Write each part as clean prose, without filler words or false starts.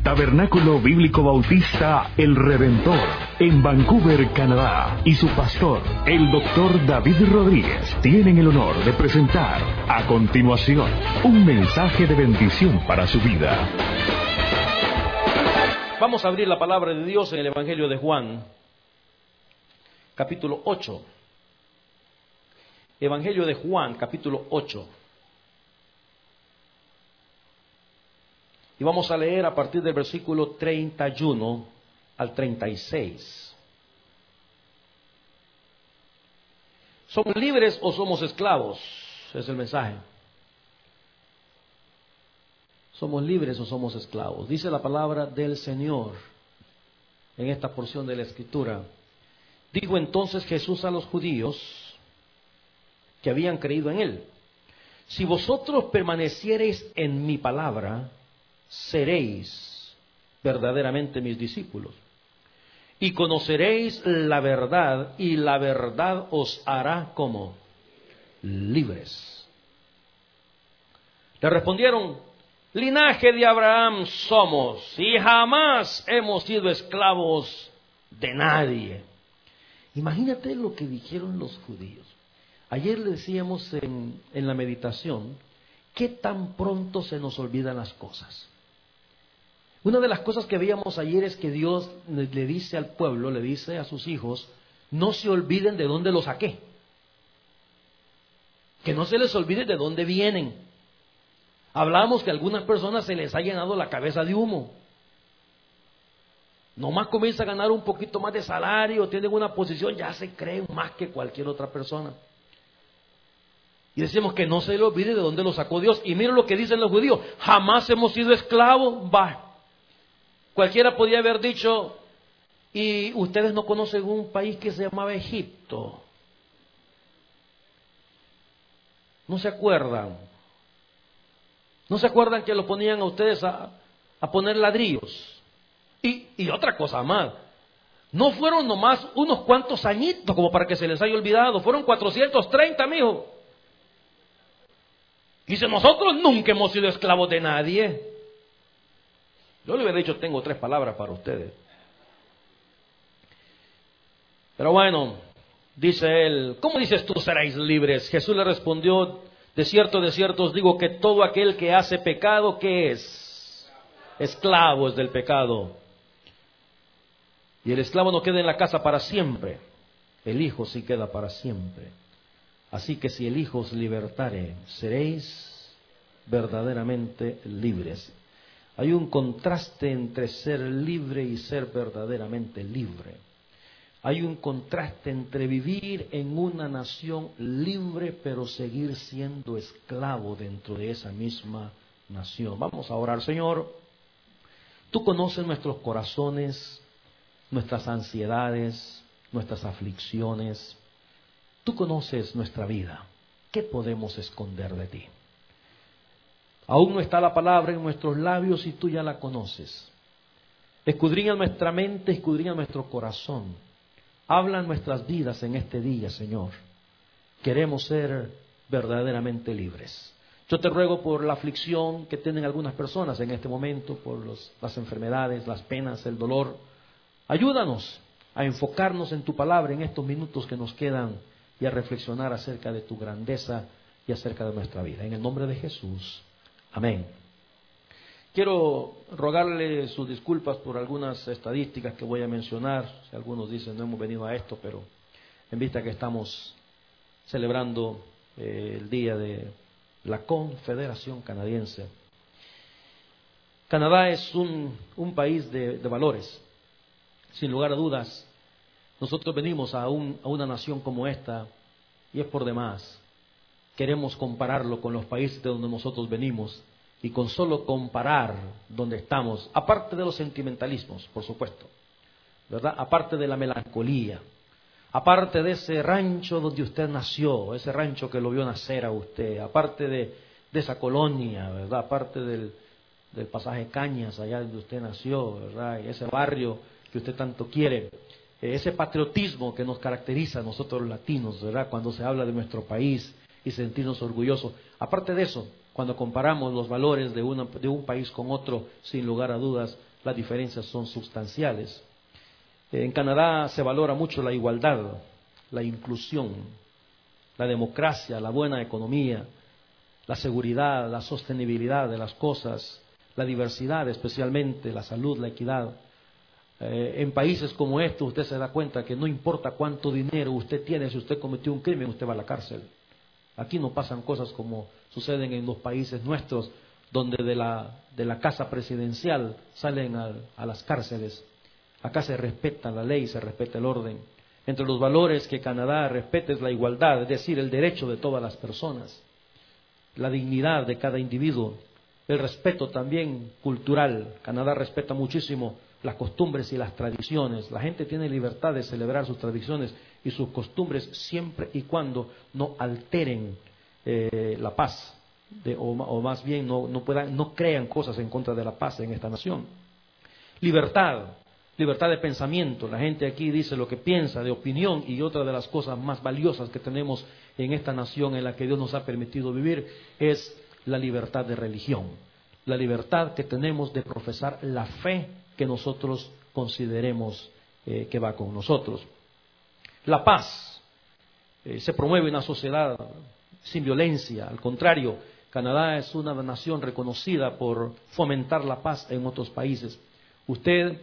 Tabernáculo Bíblico Bautista El Redentor, en Vancouver, Canadá, y su pastor, el Dr. David Rodríguez, tienen el honor de presentar a continuación un mensaje de bendición para su vida. Vamos a abrir la palabra de Dios en el Evangelio de Juan, capítulo 8. Evangelio de Juan, capítulo 8. Y vamos a leer a partir del versículo 31 al 36. ¿Somos libres o somos esclavos? Es el mensaje. ¿Somos libres o somos esclavos? Dice la palabra del Señor en esta porción de la Escritura. Dijo entonces Jesús a los judíos que habían creído en Él: si vosotros permaneciereis en mi palabra, seréis verdaderamente mis discípulos, y conoceréis la verdad, y la verdad os hará como libres. Le respondieron: linaje de Abraham somos, y jamás hemos sido esclavos de nadie. Imagínate lo que dijeron los judíos. Ayer le decíamos en la meditación, ¿qué tan pronto se nos olvidan las cosas? Una de las cosas que veíamos ayer es que Dios le dice al pueblo, le dice a sus hijos, no se olviden de dónde los saqué. Que no se les olvide de dónde vienen. Hablamos que a algunas personas se les ha llenado la cabeza de humo. Nomás comienza a ganar un poquito más de salario, tienen una posición, ya se creen más que cualquier otra persona. Y decimos que no se le olvide de dónde lo sacó Dios. Y miren lo que dicen los judíos: jamás hemos sido esclavos. Cualquiera podía haber dicho: y ustedes no conocen un país que se llamaba Egipto. ¿No se acuerdan? ¿No se acuerdan que lo ponían a ustedes a poner ladrillos? Y otra cosa más, no fueron nomás unos cuantos añitos como para que se les haya olvidado, fueron 430, mijo. Dice, nosotros nunca hemos sido esclavos de nadie. Yo le hubiera dicho, tengo 3 palabras para ustedes. Pero bueno, dice él, ¿cómo dices tú seréis libres? Jesús le respondió, de cierto os digo que todo aquel que hace pecado, ¿qué es? Esclavo es del pecado. Y el esclavo no queda en la casa para siempre, el Hijo sí queda para siempre. Así que si el Hijo os libertare, seréis verdaderamente libres. Hay un contraste entre ser libre y ser verdaderamente libre. Hay un contraste entre vivir en una nación libre, pero seguir siendo esclavo dentro de esa misma nación. Vamos a orar. Señor, tú conoces nuestros corazones, nuestras ansiedades, nuestras aflicciones. Tú conoces nuestra vida. ¿Qué podemos esconder de ti? Aún no está la palabra en nuestros labios y tú ya la conoces. Escudriña nuestra mente, escudriña nuestro corazón. Habla en nuestras vidas en este día, Señor. Queremos ser verdaderamente libres. Yo te ruego por la aflicción que tienen algunas personas en este momento, por las enfermedades, las penas, el dolor. Ayúdanos a enfocarnos en tu palabra en estos minutos que nos quedan y a reflexionar acerca de tu grandeza y acerca de nuestra vida. En el nombre de Jesús. Amén. Quiero rogarle sus disculpas por algunas estadísticas que voy a mencionar. Si algunos dicen no hemos venido a esto, pero en vista que estamos celebrando el día de la Confederación Canadiense. Canadá es un país de valores. Sin lugar a dudas, nosotros venimos a una nación como esta y es por demás. Queremos compararlo con los países de donde nosotros venimos y con solo comparar donde estamos, aparte de los sentimentalismos, por supuesto, ¿verdad? Aparte de la melancolía, aparte de ese rancho donde usted nació, ese rancho que lo vio nacer a usted, aparte de esa colonia, ¿verdad? Aparte del pasaje Cañas, allá donde usted nació, ¿verdad? Y ese barrio que usted tanto quiere, ese patriotismo que nos caracteriza a nosotros los latinos, ¿verdad? Cuando se habla de nuestro país y sentirnos orgullosos. Aparte de eso, cuando comparamos los valores de un país con otro, sin lugar a dudas, las diferencias son sustanciales. En Canadá se valora mucho la igualdad, la inclusión, la democracia, la buena economía, la seguridad, la sostenibilidad de las cosas, la diversidad, especialmente la salud, la equidad. En países como estos usted se da cuenta que no importa cuánto dinero usted tiene, si usted cometió un crimen, usted va a la cárcel. Aquí no pasan cosas como suceden en los países nuestros, donde de la casa presidencial salen a las cárceles. Acá se respeta la ley, se respeta el orden. Entre los valores que Canadá respeta es la igualdad, es decir, el derecho de todas las personas, la dignidad de cada individuo, el respeto también cultural. Canadá respeta muchísimo las costumbres y las tradiciones. La gente tiene libertad de celebrar sus tradiciones y sus costumbres siempre y cuando no alteren la paz, o más bien no crean cosas en contra de la paz en esta nación. Libertad de pensamiento. La gente aquí dice lo que piensa, de opinión, y otra de las cosas más valiosas que tenemos en esta nación en la que Dios nos ha permitido vivir es la libertad de religión. La libertad que tenemos de profesar la fe que nosotros consideremos que va con nosotros. La paz. Se promueve una sociedad sin violencia. Al contrario, Canadá es una nación reconocida por fomentar la paz en otros países. Usted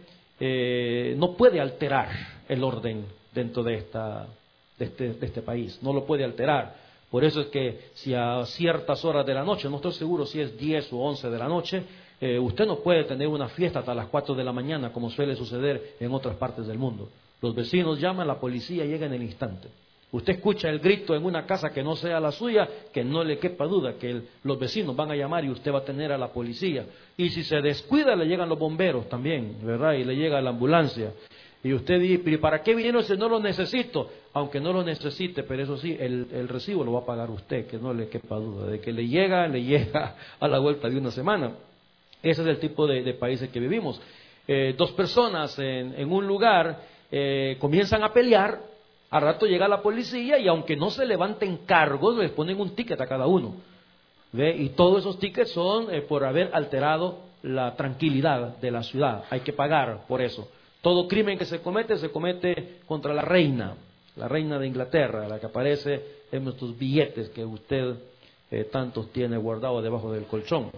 no puede alterar el orden dentro de este país, no lo puede alterar. Por eso es que si a ciertas horas de la noche, no estoy seguro si es 10 o 11 de la noche, usted no puede tener una fiesta hasta las 4 de la mañana como suele suceder en otras partes del mundo. Los vecinos llaman, la policía llega en el instante. Usted escucha el grito en una casa que no sea la suya, que no le quepa duda que los vecinos van a llamar y usted va a tener a la policía. Y si se descuida, le llegan los bomberos también, ¿verdad? Y le llega la ambulancia. Y usted dice, ¿pero para qué vinieron si no lo necesito? Aunque no lo necesite, pero eso sí, el recibo lo va a pagar usted, que no le quepa duda. De que le llega a la vuelta de una semana. Ese es el tipo de países que vivimos. Dos personas en un lugar comienzan a pelear. Al rato llega la policía y aunque no se levanten cargos, les ponen un ticket a cada uno. ¿Ve? Y todos esos tickets son por haber alterado la tranquilidad de la ciudad. Hay que pagar por eso. Todo crimen que se comete contra la reina de Inglaterra, la que aparece en nuestros billetes que usted tantos tiene guardados debajo del colchón.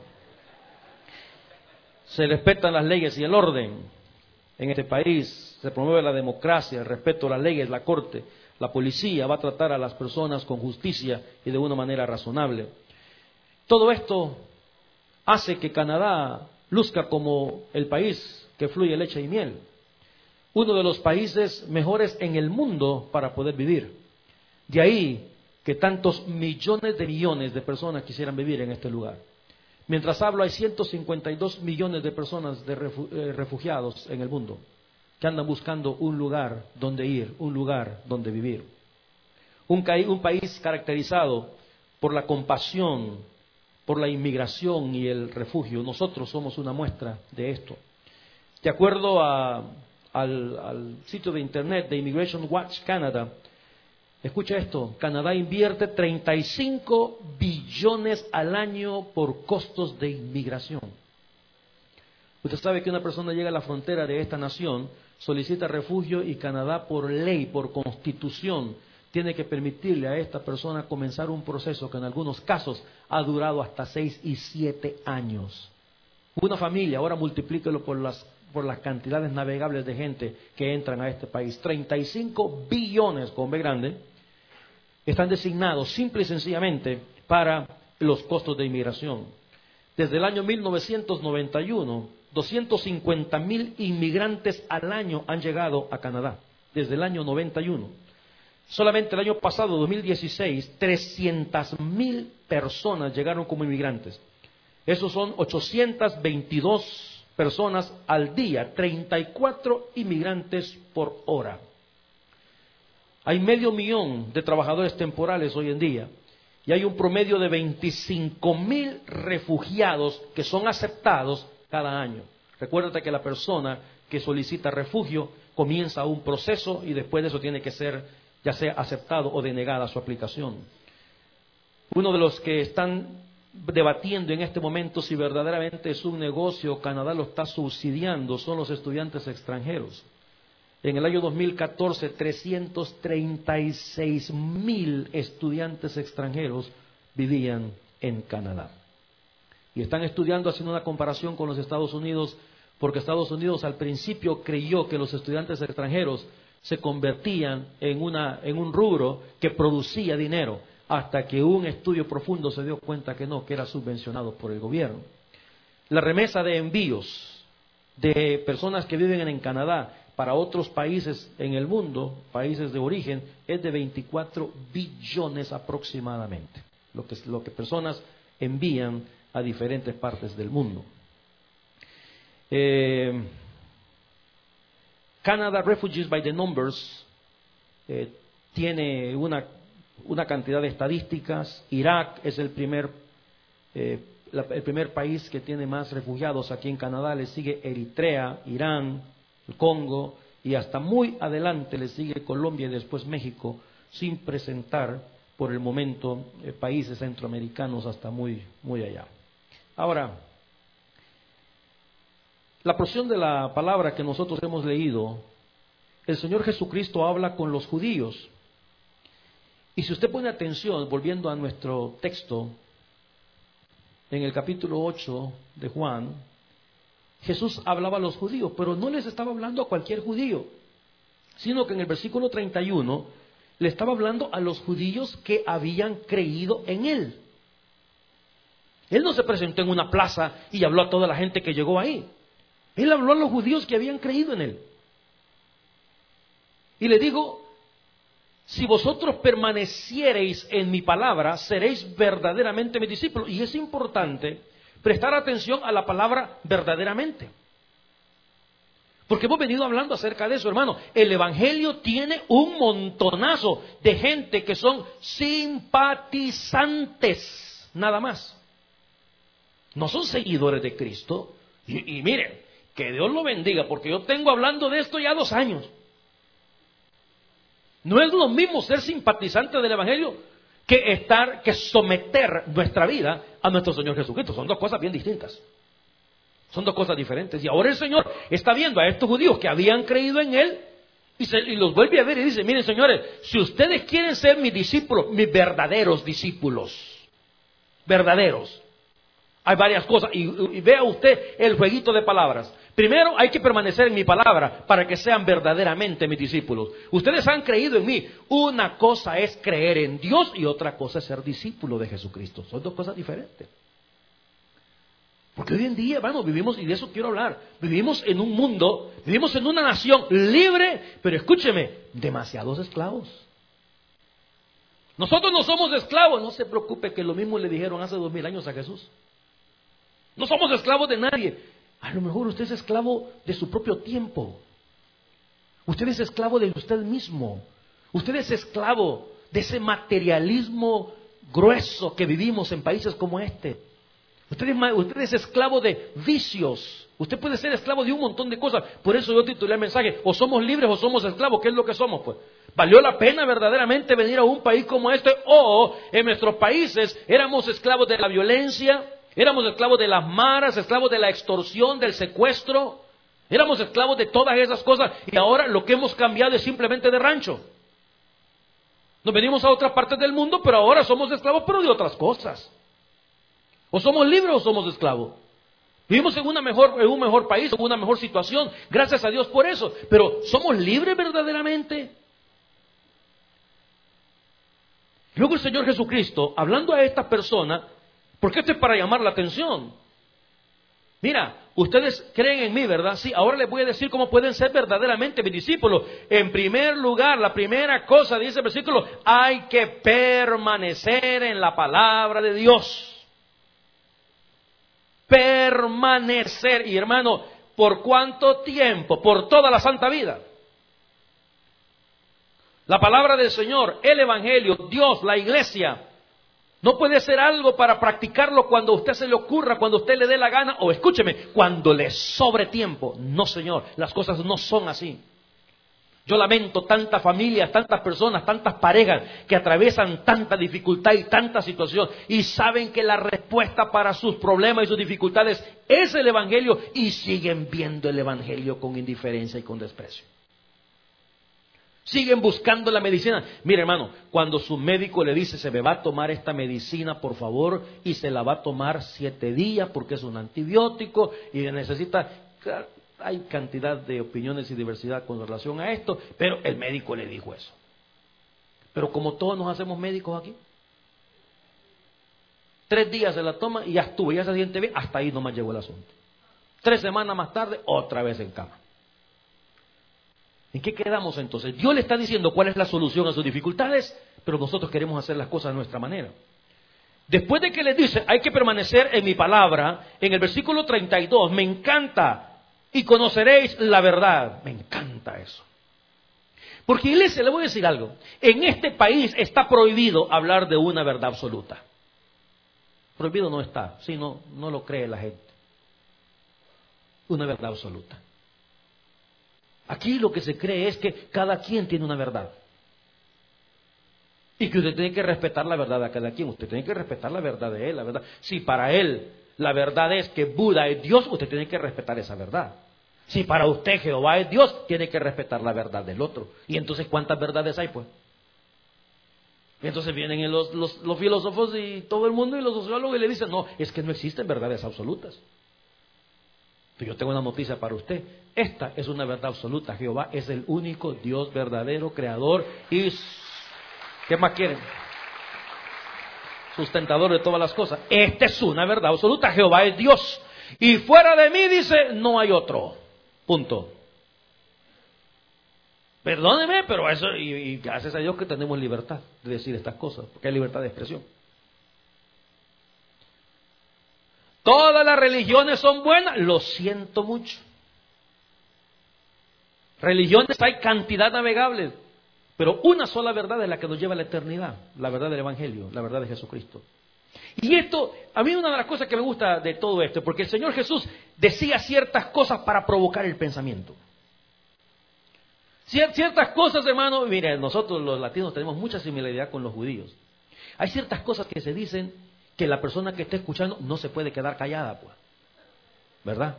Se respetan las leyes y el orden en este país. Se promueve la democracia, el respeto a las leyes, la corte, la policía va a tratar a las personas con justicia y de una manera razonable. Todo esto hace que Canadá luzca como el país que fluye leche y miel. Uno de los países mejores en el mundo para poder vivir. De ahí que tantos millones de personas quisieran vivir en este lugar. Mientras hablo hay 152 millones de personas refugiados en el mundo que andan buscando un lugar donde ir, un lugar donde vivir. Un país caracterizado por la compasión, por la inmigración y el refugio. Nosotros somos una muestra de esto. De acuerdo al sitio de internet de Immigration Watch Canada, escucha esto, Canadá invierte 35 billones al año por costos de inmigración. Usted sabe que una persona llega a la frontera de esta nación, solicita refugio y Canadá por ley, por constitución, tiene que permitirle a esta persona comenzar un proceso que en algunos casos ha durado hasta 6 y 7 años. Una familia, ahora multiplíquelo por las cantidades navegables de gente que entran a este país. 35 billones, con B grande, están designados simple y sencillamente para los costos de inmigración. Desde el año 1991, 250,000 inmigrantes al año han llegado a Canadá, desde el año 91. Solamente el año pasado, 2016, 300,000 personas llegaron como inmigrantes. Esos son 822 personas al día, 34 inmigrantes por hora. Hay 500,000 de trabajadores temporales hoy en día y hay un promedio de 25,000 refugiados que son aceptados cada año. Recuérdate que la persona que solicita refugio comienza un proceso y después de eso tiene que ser ya sea aceptado o denegada su aplicación. Uno de los que están debatiendo en este momento si verdaderamente es un negocio, Canadá lo está subsidiando, son los estudiantes extranjeros. En el año 2014, 336,000 estudiantes extranjeros vivían en Canadá. Y están estudiando, haciendo una comparación con los Estados Unidos, porque Estados Unidos al principio creyó que los estudiantes extranjeros se convertían en un rubro que producía dinero, hasta que un estudio profundo se dio cuenta que no, que era subvencionado por el gobierno. La remesa de envíos de personas que viven en Canadá para otros países en el mundo, países de origen, es de 24 billones aproximadamente, lo que personas envían a diferentes partes del mundo. Canada Refugees by the Numbers tiene una cantidad de estadísticas. Irak es el primer país que tiene más refugiados aquí en Canadá. Le sigue Eritrea, Irán, el Congo, y hasta muy adelante le sigue Colombia y después México, sin presentar por el momento países centroamericanos hasta muy, muy allá. Ahora, la porción de la palabra que nosotros hemos leído, el Señor Jesucristo habla con los judíos. Y si usted pone atención, volviendo a nuestro texto, en el capítulo 8 de Juan, Jesús hablaba a los judíos, pero no les estaba hablando a cualquier judío, sino que en el versículo 31 le estaba hablando a los judíos que habían creído en Él. Él no se presentó en una plaza y habló a toda la gente que llegó ahí. Él habló a los judíos que habían creído en Él. Y le digo, si vosotros permaneciereis en mi palabra, seréis verdaderamente mis discípulos. Y es importante prestar atención a la palabra verdaderamente. Porque hemos venido hablando acerca de eso, hermano. El Evangelio tiene un montonazo de gente que son simpatizantes, nada más. No son seguidores de Cristo. Y miren, que Dios lo bendiga, porque yo tengo hablando de esto ya 2 años. No es lo mismo ser simpatizante del Evangelio que someter nuestra vida a nuestro Señor Jesucristo. Son 2 cosas bien distintas. Son 2 cosas diferentes. Y ahora el Señor está viendo a estos judíos que habían creído en Él y los vuelve a ver y dice, miren señores, si ustedes quieren ser mis discípulos, mis verdaderos discípulos, verdaderos, hay varias cosas. Y vea usted el jueguito de palabras. Primero, hay que permanecer en mi palabra para que sean verdaderamente mis discípulos. Ustedes han creído en mí. Una cosa es creer en Dios y otra cosa es ser discípulo de Jesucristo. Son 2 cosas diferentes. Porque hoy en día, hermano, vivimos, y de eso quiero hablar, vivimos en un mundo, vivimos en una nación libre, pero escúcheme, demasiados esclavos. Nosotros no somos esclavos, no se preocupe que lo mismo le dijeron hace 2000 años a Jesús. No somos esclavos de nadie. A lo mejor usted es esclavo de su propio tiempo. Usted es esclavo de usted mismo. Usted es esclavo de ese materialismo grueso que vivimos en países como este. Usted es esclavo de vicios. Usted puede ser esclavo de un montón de cosas. Por eso yo titulé el mensaje, o somos libres o somos esclavos. ¿Qué es lo que somos, pues? ¿Valió la pena verdaderamente venir a un país como este? O en nuestros países éramos esclavos de la violencia, éramos esclavos de las maras, esclavos de la extorsión, del secuestro. Éramos esclavos de todas esas cosas y ahora lo que hemos cambiado es simplemente de rancho. Nos venimos a otras partes del mundo, pero ahora somos esclavos, pero de otras cosas. O somos libres o somos esclavos. Vivimos en un mejor país, en una mejor situación. Gracias a Dios por eso. Pero ¿somos libres verdaderamente? Luego el Señor Jesucristo, hablando a esta persona, porque esto es para llamar la atención. Mira, ustedes creen en mí, ¿verdad? Sí, ahora les voy a decir cómo pueden ser verdaderamente mis discípulos. En primer lugar, la primera cosa, dice el versículo, hay que permanecer en la palabra de Dios. Permanecer. Y hermano, ¿por cuánto tiempo? Por toda la santa vida. La palabra del Señor, el Evangelio, Dios, la iglesia, no puede ser algo para practicarlo cuando a usted se le ocurra, cuando a usted le dé la gana, o escúcheme, cuando le sobre tiempo. No, Señor, las cosas no son así. Yo lamento tantas familias, tantas personas, tantas parejas que atraviesan tanta dificultad y tanta situación y saben que la respuesta para sus problemas y sus dificultades es el Evangelio y siguen viendo el Evangelio con indiferencia y con desprecio. Siguen buscando la medicina. Mire, hermano, cuando su médico le dice se me va a tomar esta medicina, por favor, y se la va a tomar 7 días porque es un antibiótico y necesita... Hay cantidad de opiniones y diversidad con relación a esto, pero el médico le dijo eso. Pero como todos nos hacemos médicos aquí, 3 días se la toma y ya estuvo, ya se siente bien, hasta ahí nomás llegó el asunto. 3 semanas más tarde, otra vez en cama. ¿En qué quedamos entonces? Dios le está diciendo cuál es la solución a sus dificultades, pero nosotros queremos hacer las cosas a nuestra manera. Después de que les dice, hay que permanecer en mi palabra, en el versículo 32, me encanta, y conoceréis la verdad. Me encanta eso. Porque, iglesia, le voy a decir algo. En este país está prohibido hablar de una verdad absoluta. Prohibido no está, sino no lo cree la gente. Una verdad absoluta. Aquí lo que se cree es que cada quien tiene una verdad. Y que usted tiene que respetar la verdad de cada quien. Usted tiene que respetar la verdad de él, la verdad. Si para él la verdad es que Buda es Dios, usted tiene que respetar esa verdad. Si para usted Jehová es Dios, tiene que respetar la verdad del otro. Y entonces, ¿cuántas verdades hay, pues? Y entonces vienen los filósofos y todo el mundo y los sociólogos y le dicen, no, es que no existen verdades absolutas. Pero yo tengo una noticia para usted. Esta es una verdad absoluta. Jehová es el único Dios verdadero, creador y... ¿qué más quieren? Sustentador de todas las cosas. Esta es una verdad absoluta. Jehová es Dios. Y fuera de mí, dice, no hay otro. Punto. Perdóneme, pero eso, y gracias a Dios que tenemos libertad de decir estas cosas, porque hay libertad de expresión. Todas las religiones son buenas, lo siento mucho. Religiones hay cantidad navegables, pero una sola verdad es la que nos lleva a la eternidad, la verdad del Evangelio, la verdad de Jesucristo. Y esto, a mí una de las cosas que me gusta de todo esto, porque el Señor Jesús decía ciertas cosas para provocar el pensamiento. Ciertas cosas, hermano, mire, nosotros los latinos tenemos mucha similaridad con los judíos. Hay ciertas cosas que se dicen que la persona que está escuchando no se puede quedar callada, pues. ¿Verdad?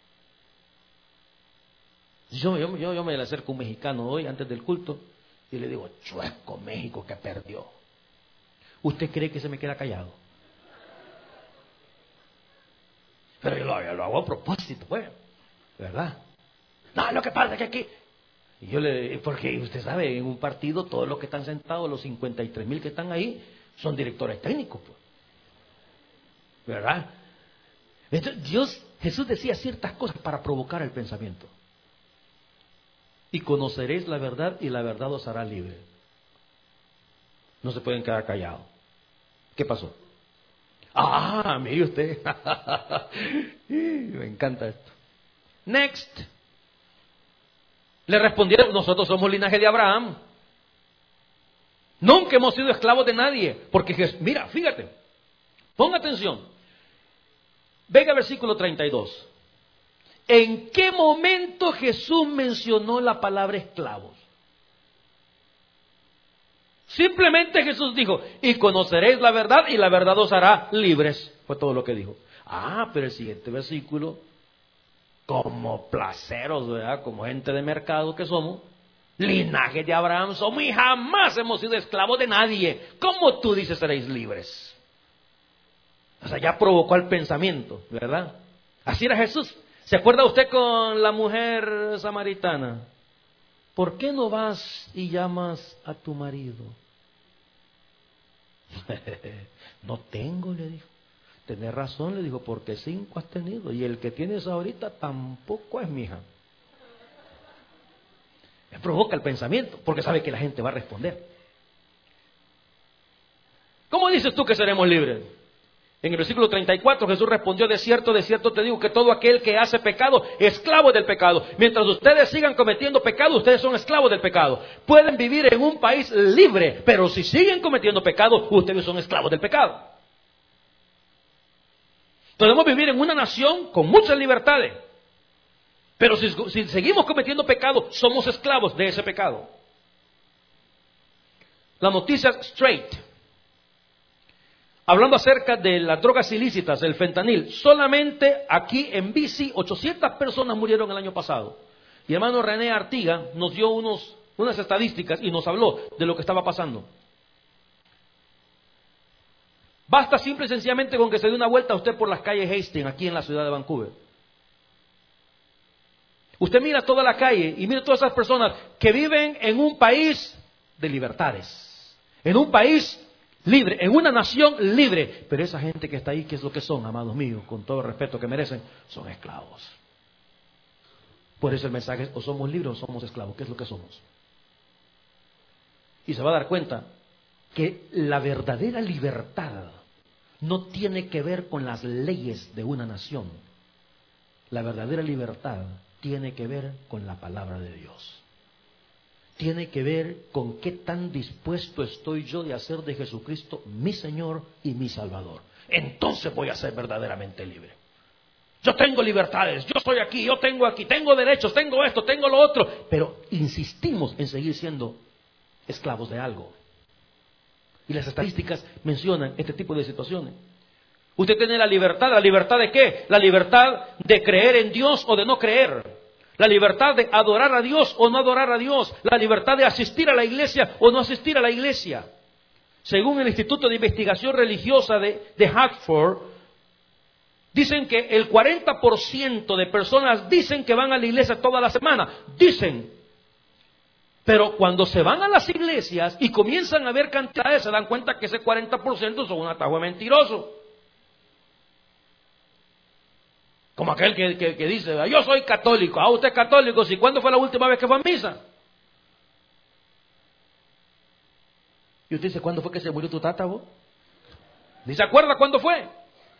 Yo me le acerco a un mexicano hoy, antes del culto, y le digo, chueco México que perdió. ¿Usted cree que se me queda callado? Pero yo lo hago a propósito, pues. ¿Verdad? No, lo que pasa es que aquí... Y yo porque usted sabe, en un partido todos los que están sentados, los 53,000 que están ahí, son directores técnicos, pues. ¿Verdad? Entonces Jesús decía ciertas cosas para provocar el pensamiento. Y conoceréis la verdad y la verdad os hará libre. No se pueden quedar callados. ¿Qué pasó? Ah, mire usted. Me encanta esto. Next. Le respondieron, nosotros somos linaje de Abraham. Nunca hemos sido esclavos de nadie. Porque, mira, fíjate. Ponga atención. Venga al versículo 32. ¿En qué momento Jesús mencionó la palabra esclavos? Simplemente Jesús dijo, y conoceréis la verdad y la verdad os hará libres. Fue todo lo que dijo. Ah, pero el siguiente versículo, como placeros, ¿verdad? Como gente de mercado que somos, linaje de Abraham somos y jamás hemos sido esclavos de nadie. ¿Cómo tú dices seréis libres? O sea, ya provocó el pensamiento, ¿verdad? Así era Jesús. ¿Se acuerda usted con la mujer samaritana? ¿Por qué no vas y llamas a tu marido? No tengo, le dijo. Tenés razón, le dijo, porque 5 has tenido. Y el que tienes ahorita tampoco es mi hija. Me provoca el pensamiento, porque sabe que la gente va a responder. ¿Cómo dices tú que seremos libres? En el versículo 34 Jesús respondió, de cierto te digo que todo aquel que hace pecado, esclavo del pecado. Mientras ustedes sigan cometiendo pecado, ustedes son esclavos del pecado. Pueden vivir en un país libre, pero si siguen cometiendo pecado, ustedes son esclavos del pecado. Podemos vivir en una nación con muchas libertades, Pero si seguimos cometiendo pecado, somos esclavos de ese pecado. La noticia straight, hablando acerca de las drogas ilícitas, el fentanil, solamente aquí en BC 800 personas murieron el año pasado. Y hermano René Artiga nos dio unas estadísticas y nos habló de lo que estaba pasando. Basta simple y sencillamente con que se dé una vuelta a usted por las calles Hastings, aquí en la ciudad de Vancouver. Usted mira toda la calle y mira todas esas personas que viven en un país de libertades, en un país libre, en una nación libre. Pero esa gente que está ahí, ¿qué es lo que son, amados míos? Con todo el respeto que merecen, son esclavos. Por eso el mensaje es: o somos libres o somos esclavos. ¿Qué es lo que somos? Y se va a dar cuenta que la verdadera libertad no tiene que ver con las leyes de una nación. La verdadera libertad tiene que ver con la palabra de Dios. Tiene que ver con qué tan dispuesto estoy yo de hacer de Jesucristo mi Señor y mi Salvador. Entonces voy a ser verdaderamente libre. Yo tengo libertades, yo estoy aquí, yo tengo aquí, tengo derechos, tengo esto, tengo lo otro. Pero insistimos en seguir siendo esclavos de algo. Y las estadísticas mencionan este tipo de situaciones. Usted tiene la libertad de qué? La libertad de creer en Dios o de no creer. La libertad de adorar a Dios o no adorar a Dios. La libertad de asistir a la iglesia o no asistir a la iglesia. Según el Instituto de Investigación Religiosa de Hartford, dicen que el 40% de personas dicen que van a la iglesia toda la semana. Dicen. Pero cuando se van a las iglesias y comienzan a ver cantidades, se dan cuenta que ese 40% son un atajo de mentiroso. Como aquel que dice: yo soy católico. Usted es católico. ¿Sí? ¿Cuándo fue la última vez que fue a misa? Y usted dice: ¿cuándo fue que se murió tu tata, vos? ¿Ni se acuerda cuándo fue?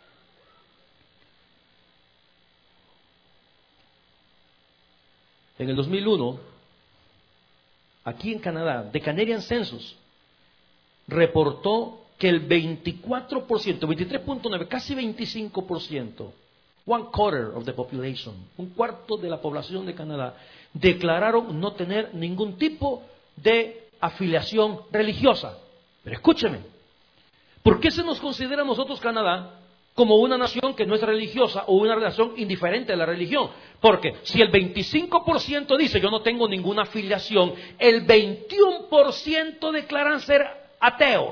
En el 2001, aquí en Canadá, The Canadian Census reportó que el 24%, 23.9, casi 25%, one quarter of the population, un cuarto de la población de Canadá, declararon no tener ningún tipo de afiliación religiosa. Pero escúcheme, ¿por qué se nos considera a nosotros Canadá como una nación que no es religiosa o una nación indiferente a la religión? Porque si el 25% dice yo no tengo ninguna afiliación, el 21% declaran ser ateos.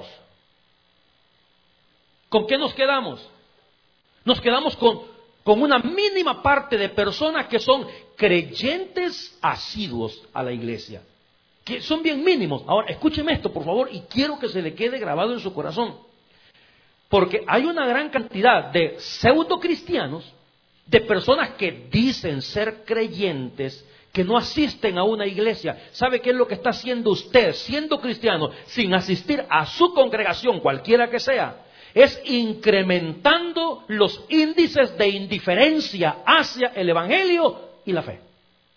¿Con qué nos quedamos? Nos quedamos con una mínima parte de personas que son creyentes asiduos a la iglesia, que son bien mínimos. Ahora, escúcheme esto, por favor, y quiero que se le quede grabado en su corazón. Porque hay una gran cantidad de pseudo cristianos, de personas que dicen ser creyentes, que no asisten a una iglesia. ¿Sabe qué es lo que está haciendo usted, siendo cristiano, sin asistir a su congregación, cualquiera que sea? Es incrementando los índices de indiferencia hacia el evangelio y la fe.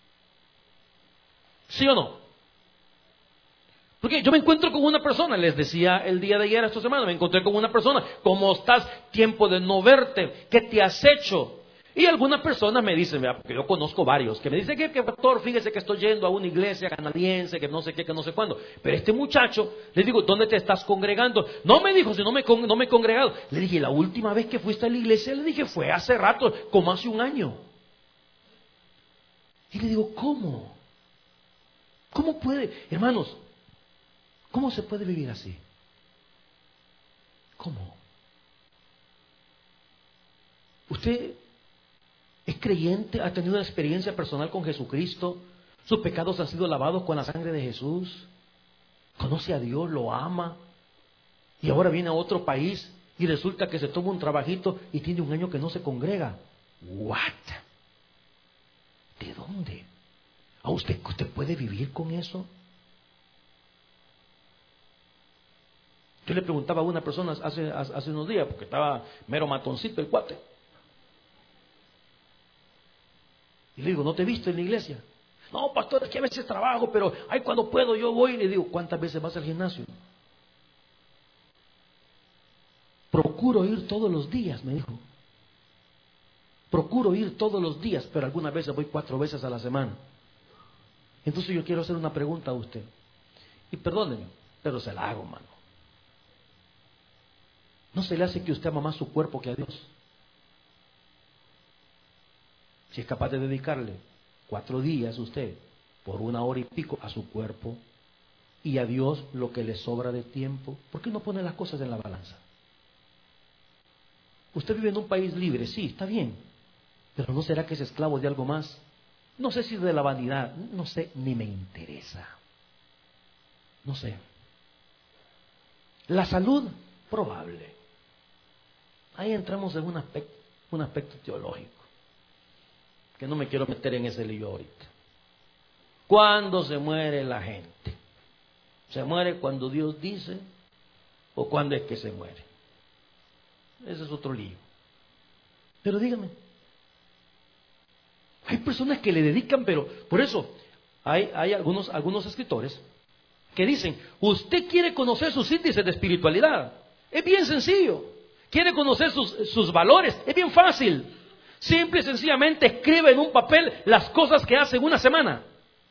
¿Sí o no? Porque yo me encuentro con una persona, les decía el día de ayer, esta semana, me encontré con una persona: ¿cómo estás? Tiempo de no verte, ¿qué te has hecho? Y algunas personas me dicen, porque yo conozco varios, que me dicen que pastor, fíjese que estoy yendo a una iglesia canadiense, que no sé qué, que no sé cuándo. Pero este muchacho, le digo, ¿dónde te estás congregando? No me dijo, si no me he congregado. Le dije, la última vez que fuiste a la iglesia, le dije, fue hace rato, como hace un año. Y le digo, ¿cómo? ¿Cómo puede? Hermanos, ¿cómo se puede vivir así? ¿Cómo? Usted es creyente, ha tenido una experiencia personal con Jesucristo, sus pecados han sido lavados con la sangre de Jesús, conoce a Dios, lo ama, y ahora viene a otro país y resulta que se toma un trabajito y tiene un año que no se congrega. ¿What? ¿De dónde? ¿A usted puede vivir con eso? Yo le preguntaba a una persona hace unos días, porque estaba mero matoncito el cuate. Y le digo, ¿no te he visto en la iglesia? No, pastor, es que a veces trabajo, pero ay, cuando puedo yo voy. Y le digo, ¿cuántas veces vas al gimnasio? Procuro ir todos los días, me dijo. Procuro ir todos los días, pero algunas veces voy 4 veces a la semana. Entonces yo quiero hacer una pregunta a usted. Y perdóneme, pero se la hago, mano. ¿No se le hace que usted ama más su cuerpo que a Dios? Si es capaz de dedicarle 4 días usted, por 1 hora y pico, a su cuerpo, y a Dios lo que le sobra de tiempo, ¿por qué no pone las cosas en la balanza? Usted vive en un país libre, sí, está bien, pero ¿no será que es esclavo de algo más? No sé si de la vanidad, no sé, ni me interesa. No sé. La salud, probable. Ahí entramos en un aspecto teológico, que no me quiero meter en ese lío ahorita. ¿Cuándo se muere la gente? ¿Se muere cuando Dios dice o cuándo es que se muere? Ese es otro lío. Pero dígame, hay personas que le dedican, pero por eso hay algunos escritores que dicen, usted quiere conocer sus índices de espiritualidad, es bien sencillo. Quiere conocer sus valores, es bien fácil. Simple y sencillamente escribe en un papel las cosas que hace en una semana.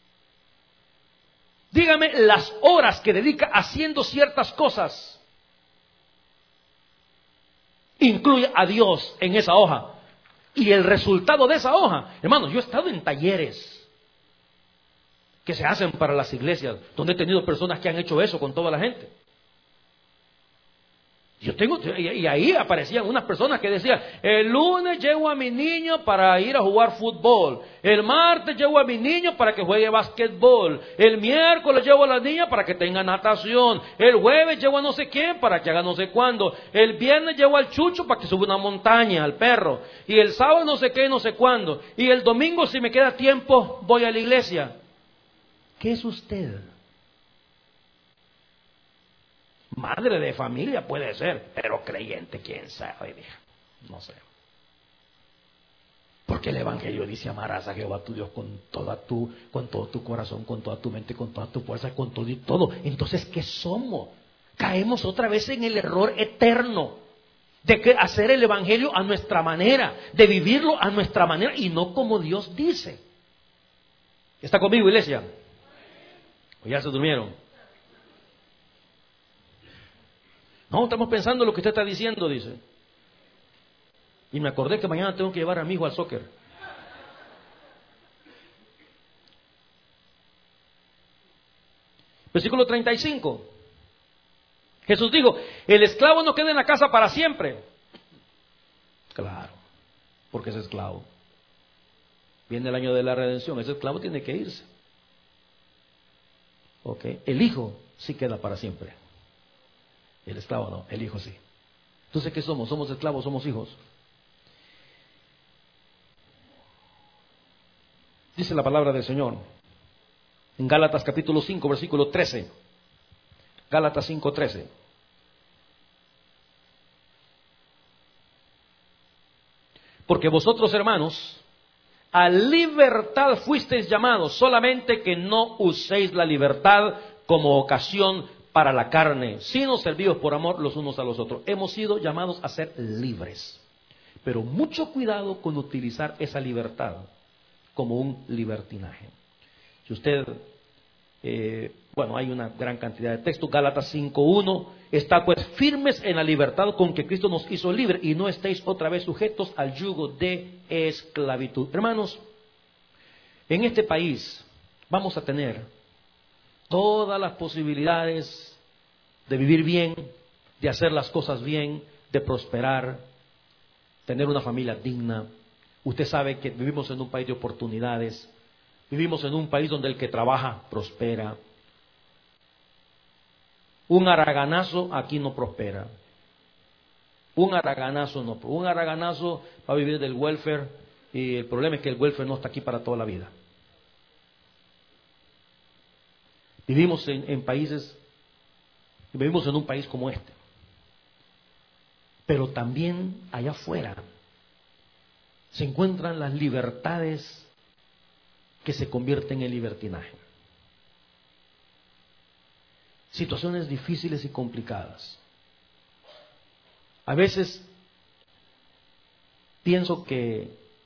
Dígame las horas que dedica haciendo ciertas cosas. Incluye a Dios en esa hoja. Y el resultado de esa hoja, hermanos, yo he estado en talleres que se hacen para las iglesias, donde he tenido personas que han hecho eso con toda la gente. Y ahí aparecían unas personas que decían, el lunes llevo a mi niño para ir a jugar fútbol, el martes llevo a mi niño para que juegue basquetbol, el miércoles llevo a la niña para que tenga natación, el jueves llevo a no sé quién para que haga no sé cuándo, el viernes llevo al chucho para que suba una montaña, al perro, y el sábado no sé qué, no sé cuándo, y el domingo si me queda tiempo voy a la iglesia. ¿Qué es usted? Madre de familia puede ser, pero creyente, quién sabe, no sé. Porque el Evangelio dice, amarás a Jehová tu Dios con todo tu corazón, con toda tu mente, con toda tu fuerza, con todo y todo. Entonces, ¿qué somos? Caemos otra vez en el error eterno de que hacer el Evangelio a nuestra manera, de vivirlo a nuestra manera y no como Dios dice. ¿Está conmigo, iglesia? ¿O ya se durmieron? No, estamos pensando lo que usted está diciendo, dice. Y me acordé que mañana tengo que llevar a mi hijo al soccer. Versículo 35. Jesús dijo, el esclavo no queda en la casa para siempre. Claro, porque es esclavo. Viene el año de la redención, ese esclavo tiene que irse. Okay. El hijo sí queda para siempre. El esclavo no, el hijo sí. Entonces, ¿qué somos? ¿Somos esclavos? ¿Somos hijos? Dice la palabra del Señor en Gálatas capítulo 5, versículo 13. Gálatas 5, 13. Porque vosotros, hermanos, a libertad fuisteis llamados, solamente que no uséis la libertad como ocasión para la carne, sino servidos por amor los unos a los otros. Hemos sido llamados a ser libres, pero mucho cuidado con utilizar esa libertad como un libertinaje. Si usted, hay una gran cantidad de textos. Gálatas 5:1, está pues firmes en la libertad con que Cristo nos hizo libre y no estéis otra vez sujetos al yugo de esclavitud. Hermanos, en este país vamos a tener todas las posibilidades de vivir bien, de hacer las cosas bien, de prosperar, tener una familia digna. Usted sabe que vivimos en un país de oportunidades, vivimos en un país donde el que trabaja prospera. Un haraganazo aquí no prospera. Un haraganazo va a vivir del welfare, y el problema es que el welfare no está aquí para toda la vida. Vivimos en un país como este. Pero también allá afuera se encuentran las libertades que se convierten en libertinaje. Situaciones difíciles y complicadas. A veces pienso que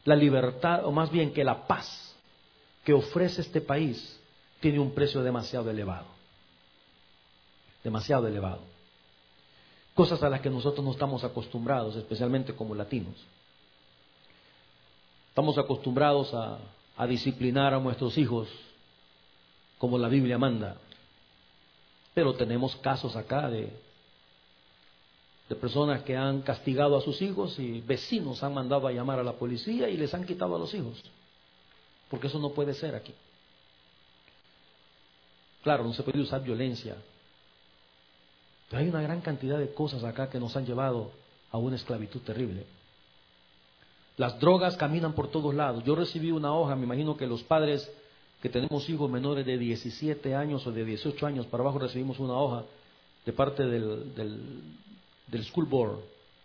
la libertad, o más bien que la paz que ofrece este país tiene un precio demasiado elevado. Demasiado elevado. Cosas a las que nosotros no estamos acostumbrados, especialmente como latinos. Estamos acostumbrados a disciplinar a nuestros hijos como la Biblia manda. Pero tenemos casos acá de personas que han castigado a sus hijos y vecinos han mandado a llamar a la policía y les han quitado a los hijos. Porque eso no puede ser aquí. Claro, no se puede usar violencia. Pero hay una gran cantidad de cosas acá que nos han llevado a una esclavitud terrible. Las drogas caminan por todos lados. Yo recibí una hoja, me imagino que los padres que tenemos hijos menores de 17 años o de 18 años para abajo recibimos una hoja de parte del school board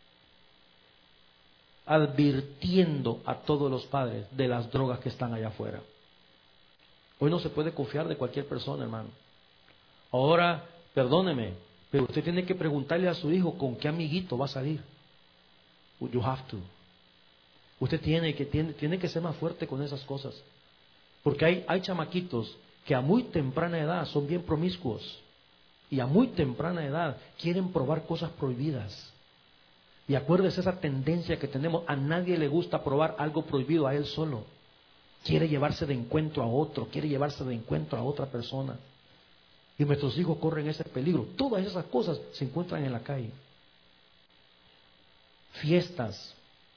advirtiendo a todos los padres de las drogas que están allá afuera. Hoy no se puede confiar de cualquier persona, hermano. Ahora, perdóneme, pero usted tiene que preguntarle a su hijo con qué amiguito va a salir. You have to. Usted tiene que ser más fuerte con esas cosas. Porque hay chamaquitos que a muy temprana edad son bien promiscuos. Y a muy temprana edad quieren probar cosas prohibidas. Y acuérdese esa tendencia que tenemos. A nadie le gusta probar algo prohibido, a él solo. Quiere llevarse de encuentro a otro, quiere llevarse de encuentro a otra persona. Y nuestros hijos corren ese peligro. Todas esas cosas se encuentran en la calle. Fiestas.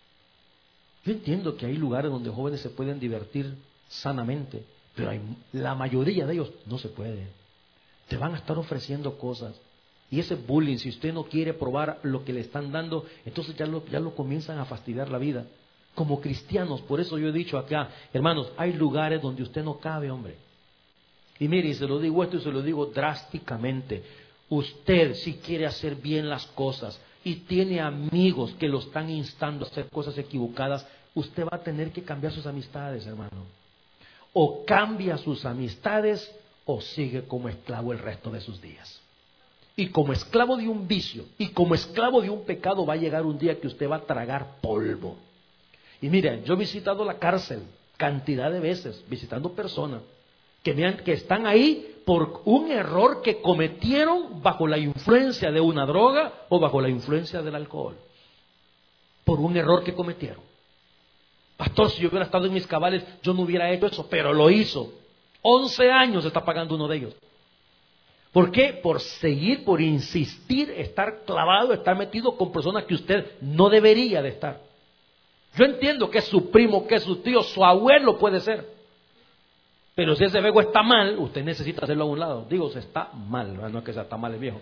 Yo entiendo que hay lugares donde jóvenes se pueden divertir sanamente, pero la mayoría de ellos no se puede. Te van a estar ofreciendo cosas. Y ese bullying, si usted no quiere probar lo que le están dando, entonces ya lo comienzan a fastidiar la vida. Como cristianos, por eso yo he dicho acá, hermanos, hay lugares donde usted no cabe, hombre. Y mire, y se lo digo esto y se lo digo drásticamente. Usted, si quiere hacer bien las cosas y tiene amigos que lo están instando a hacer cosas equivocadas, usted va a tener que cambiar sus amistades, hermano. O cambia sus amistades o sigue como esclavo el resto de sus días. Y como esclavo de un vicio y como esclavo de un pecado va a llegar un día que usted va a tragar polvo. Y miren, yo he visitado la cárcel cantidad de veces, visitando personas que están ahí por un error que cometieron bajo la influencia de una droga o bajo la influencia del alcohol. Por un error que cometieron. Pastor, si yo hubiera estado en mis cabales, yo no hubiera hecho eso, pero lo hizo. 11 años está pagando uno de ellos. ¿Por qué? Por insistir, estar clavado, estar metido con personas que usted no debería de estar. Yo entiendo que es su primo, que es su tío, su abuelo puede ser. Pero si ese viejo está mal, usted necesita hacerlo a un lado. Digo, se está mal, no es que está mal el viejo.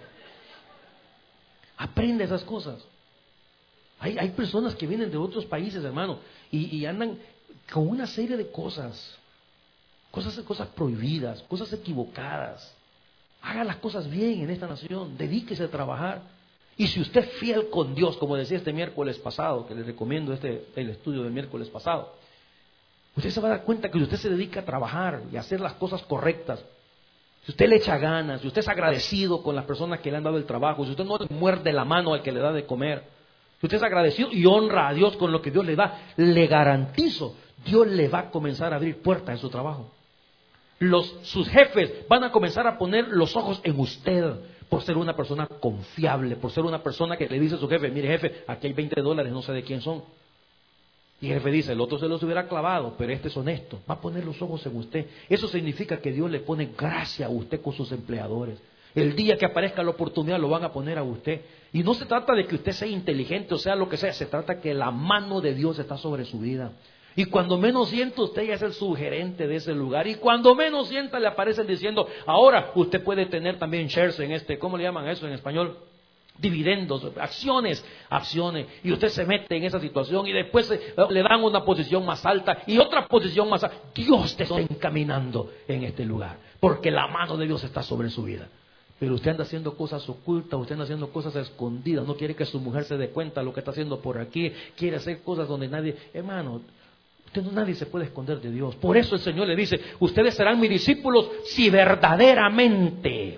Aprende esas cosas. Hay personas que vienen de otros países, hermano, y andan con una serie de cosas prohibidas, cosas equivocadas. Haga las cosas bien en esta nación, dedíquese a trabajar. Y si usted es fiel con Dios, como decía este miércoles pasado, que les recomiendo el estudio del miércoles pasado, usted se va a dar cuenta que si usted se dedica a trabajar y a hacer las cosas correctas, si usted le echa ganas, si usted es agradecido con las personas que le han dado el trabajo, si usted no le muerde la mano al que le da de comer, si usted es agradecido y honra a Dios con lo que Dios le da, le garantizo, Dios le va a comenzar a abrir puertas en su trabajo. Sus jefes van a comenzar a poner los ojos en usted por ser una persona confiable, por ser una persona que le dice a su jefe, mire jefe, aquí hay $20, no sé de quién son. Y el jefe dice, el otro se los hubiera clavado, pero este es honesto, va a poner los ojos en usted. Eso significa que Dios le pone gracia a usted con sus empleadores. El día que aparezca la oportunidad lo van a poner a usted. Y no se trata de que usted sea inteligente o sea lo que sea, se trata que la mano de Dios está sobre su vida. Y cuando menos sienta, usted ya es el subgerente de ese lugar. Y cuando menos sienta, le aparecen diciendo, ahora usted puede tener también shares en ¿cómo le llaman eso en español? Dividendos, acciones. Y usted se mete en esa situación y después le dan una posición más alta y otra posición más alta. Dios te está encaminando en este lugar, porque la mano de Dios está sobre su vida. Pero usted anda haciendo cosas ocultas, usted anda haciendo cosas escondidas, no quiere que su mujer se dé cuenta de lo que está haciendo por aquí, quiere hacer cosas donde nadie, hermano, nadie se puede esconder de Dios. Por eso el Señor le dice, ustedes serán mis discípulos si verdaderamente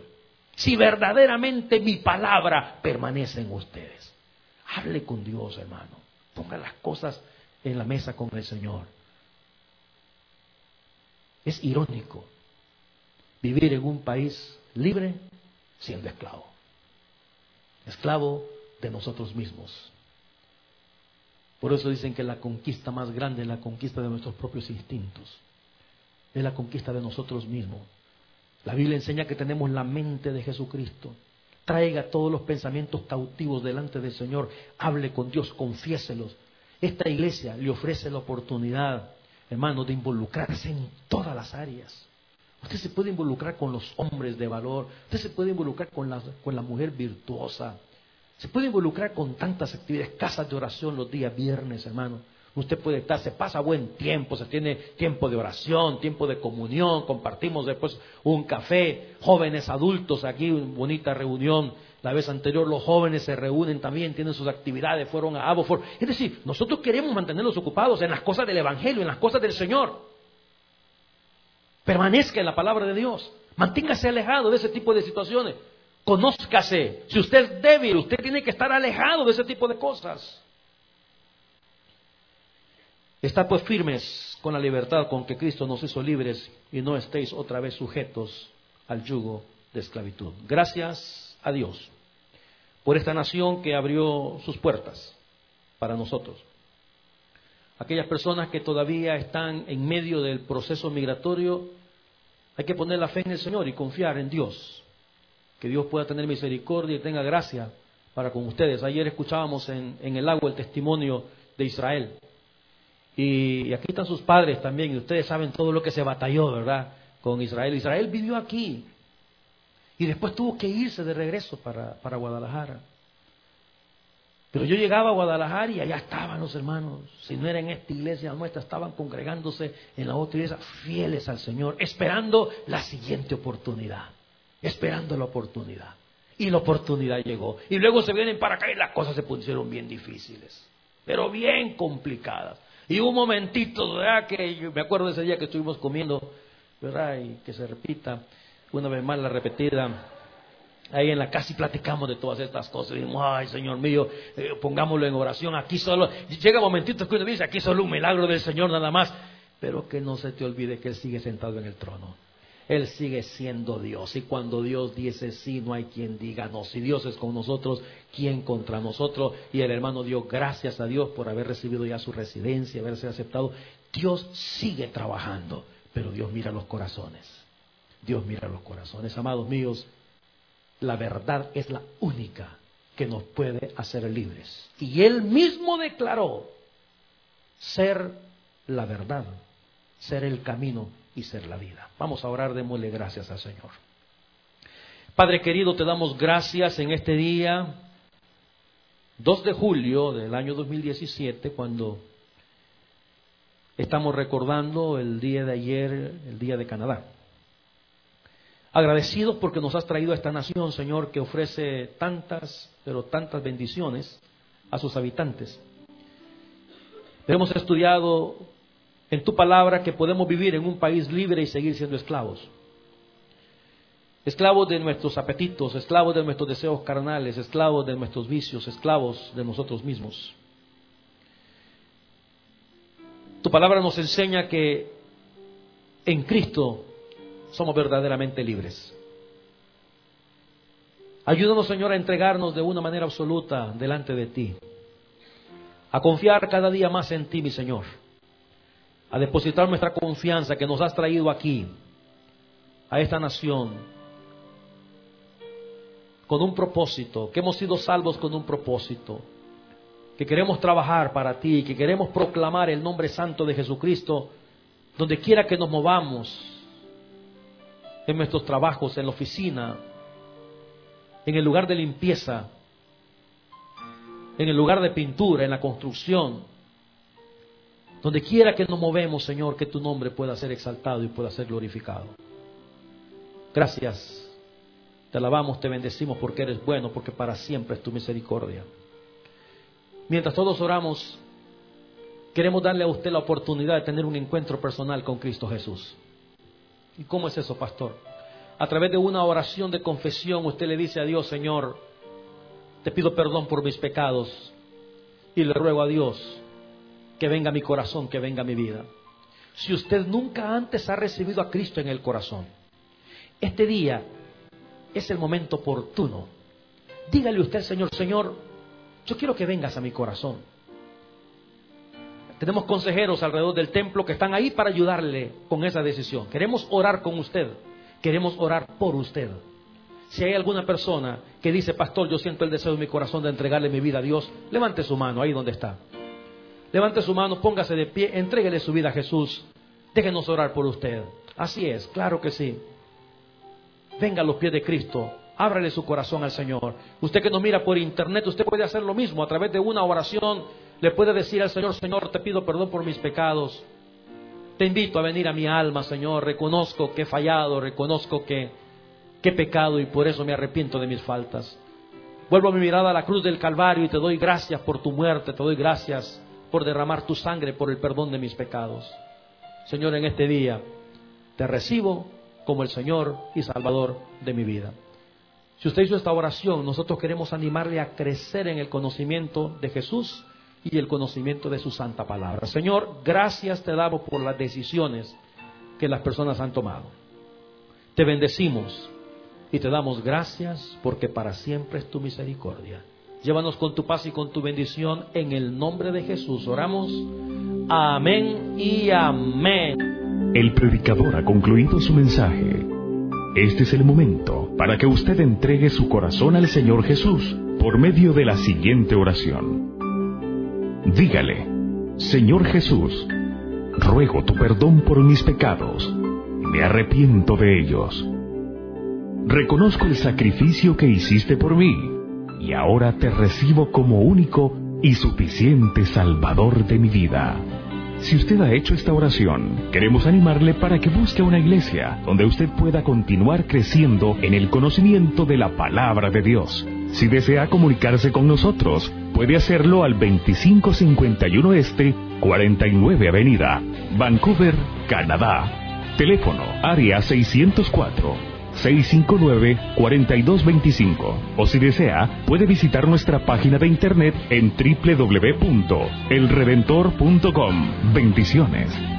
mi palabra permanece en ustedes. Hable con Dios, hermano. Ponga las cosas en la mesa con el Señor. Es irónico vivir en un país libre siendo esclavo. Esclavo de nosotros mismos. Por eso dicen que la conquista más grande es la conquista de nuestros propios instintos. Es la conquista de nosotros mismos. La Biblia enseña que tenemos la mente de Jesucristo. Traiga todos los pensamientos cautivos delante del Señor. Hable con Dios, confiéselos. Esta iglesia le ofrece la oportunidad, hermano, de involucrarse en todas las áreas. Usted se puede involucrar con los hombres de valor. Usted se puede involucrar con la mujer virtuosa. Se puede involucrar con tantas actividades, casas de oración los días viernes, hermano. Usted puede estar, se pasa buen tiempo, se tiene tiempo de oración, tiempo de comunión, compartimos después un café, jóvenes adultos aquí, una bonita reunión. La vez anterior los jóvenes se reúnen también, tienen sus actividades, fueron a Aberfoyle. Es decir, nosotros queremos mantenerlos ocupados en las cosas del Evangelio, en las cosas del Señor. Permanezca en la palabra de Dios, manténgase alejado de ese tipo de situaciones. Conózcase. Si usted es débil, usted tiene que estar alejado de ese tipo de cosas. Estad pues firmes con la libertad con que Cristo nos hizo libres y no estéis otra vez sujetos al yugo de esclavitud. Gracias a Dios por esta nación que abrió sus puertas para nosotros. Aquellas personas que todavía están en medio del proceso migratorio, hay que poner la fe en el Señor y confiar en Dios. Que Dios pueda tener misericordia y tenga gracia para con ustedes. Ayer escuchábamos en el agua el testimonio de Israel. Y aquí están sus padres también, y ustedes saben todo lo que se batalló, ¿verdad?, con Israel. Israel vivió aquí y después tuvo que irse de regreso para Guadalajara. Pero yo llegaba a Guadalajara y allá estaban los hermanos. Si no era en esta iglesia nuestra, estaban congregándose en la otra iglesia, fieles al Señor, esperando la siguiente oportunidad. Esperando la oportunidad. Y la oportunidad llegó. Y luego se vienen para acá y las cosas se pusieron bien difíciles, pero bien complicadas. Y un momentito, ¿verdad?, que yo me acuerdo de ese día que estuvimos comiendo, ¿verdad?, y que se repita una vez más la repetida. Ahí en la casa y platicamos de todas estas cosas. Y dijimos, ay, Señor mío, pongámoslo en oración. Aquí solo, llega momentitos que uno dice, aquí solo un milagro del Señor nada más. Pero que no se te olvide que Él sigue sentado en el trono. Él sigue siendo Dios. Y cuando Dios dice sí, no hay quien diga no. Si Dios es con nosotros, ¿quién contra nosotros? Y el hermano dio gracias a Dios por haber recibido ya su residencia, haberse aceptado. Dios sigue trabajando, pero Dios mira los corazones. Dios mira los corazones. Amados míos, la verdad es la única que nos puede hacer libres. Y Él mismo declaró ser la verdad, ser el camino y ser la vida. Vamos a orar, démosle gracias al Señor. Padre querido, te damos gracias en este día 2 de julio del año 2017, cuando estamos recordando el día de ayer, el día de Canadá. Agradecidos porque nos has traído a esta nación, Señor, que ofrece tantas, pero tantas bendiciones a sus habitantes. Hemos estudiado en tu palabra que podemos vivir en un país libre y seguir siendo esclavos. Esclavos de nuestros apetitos, esclavos de nuestros deseos carnales, esclavos de nuestros vicios, esclavos de nosotros mismos. Tu palabra nos enseña que en Cristo somos verdaderamente libres. Ayúdanos, Señor, a entregarnos de una manera absoluta delante de ti, a confiar cada día más en ti, mi Señor, a depositar nuestra confianza que nos has traído aquí, a esta nación, con un propósito, que hemos sido salvos con un propósito, que queremos trabajar para ti, que queremos proclamar el nombre santo de Jesucristo donde quiera que nos movamos, en nuestros trabajos, en la oficina, en el lugar de limpieza, en el lugar de pintura, en la construcción. Donde quiera que nos movemos, Señor, que tu nombre pueda ser exaltado y pueda ser glorificado. Gracias. Te alabamos, te bendecimos porque eres bueno, porque para siempre es tu misericordia. Mientras todos oramos, queremos darle a usted la oportunidad de tener un encuentro personal con Cristo Jesús. ¿Y cómo es eso, pastor? A través de una oración de confesión, usted le dice a Dios, Señor, te pido perdón por mis pecados y le ruego a Dios que venga a mi corazón, que venga a mi vida. Si usted nunca antes ha recibido a Cristo en el corazón, este día es el momento oportuno. Dígale usted, Señor, Señor, yo quiero que vengas a mi corazón. Tenemos consejeros alrededor del templo que están ahí para ayudarle con esa decisión. Queremos orar con usted, queremos orar por usted. Si hay alguna persona que dice, pastor, yo siento el deseo en mi corazón de entregarle mi vida a Dios, levante su mano ahí donde está. Levante su mano, póngase de pie, entréguele su vida a Jesús. Déjenos orar por usted. Así es, claro que sí. Venga a los pies de Cristo, ábrale su corazón al Señor. Usted que nos mira por internet, usted puede hacer lo mismo. A través de una oración le puede decir al Señor, Señor, te pido perdón por mis pecados. Te invito a venir a mi alma, Señor. Reconozco que he fallado, reconozco que he pecado y por eso me arrepiento de mis faltas. Vuelvo mi mirada a la cruz del Calvario y te doy gracias por tu muerte, te doy gracias por derramar tu sangre por el perdón de mis pecados. Señor, en este día te recibo como el Señor y Salvador de mi vida. Si usted hizo esta oración, nosotros queremos animarle a crecer en el conocimiento de Jesús y el conocimiento de su santa palabra. Señor, gracias te damos por las decisiones que las personas han tomado. Te bendecimos y te damos gracias porque para siempre es tu misericordia. Llévanos con tu paz y con tu bendición en el nombre de Jesús. Oramos. Amén y amén. El predicador ha concluido su mensaje. Este es el momento para que usted entregue su corazón al Señor Jesús por medio de la siguiente oración. Dígale, Señor Jesús, ruego tu perdón por mis pecados. Me arrepiento de ellos. Reconozco el sacrificio que hiciste por mí y ahora te recibo como único y suficiente Salvador de mi vida. Si usted ha hecho esta oración, queremos animarle para que busque una iglesia donde usted pueda continuar creciendo en el conocimiento de la palabra de Dios. Si desea comunicarse con nosotros, puede hacerlo al 2551 Este, 49 Avenida, Vancouver, Canadá. Teléfono, área 604-659-4225. O si desea, puede visitar nuestra página de internet en www.elredentor.com. Bendiciones.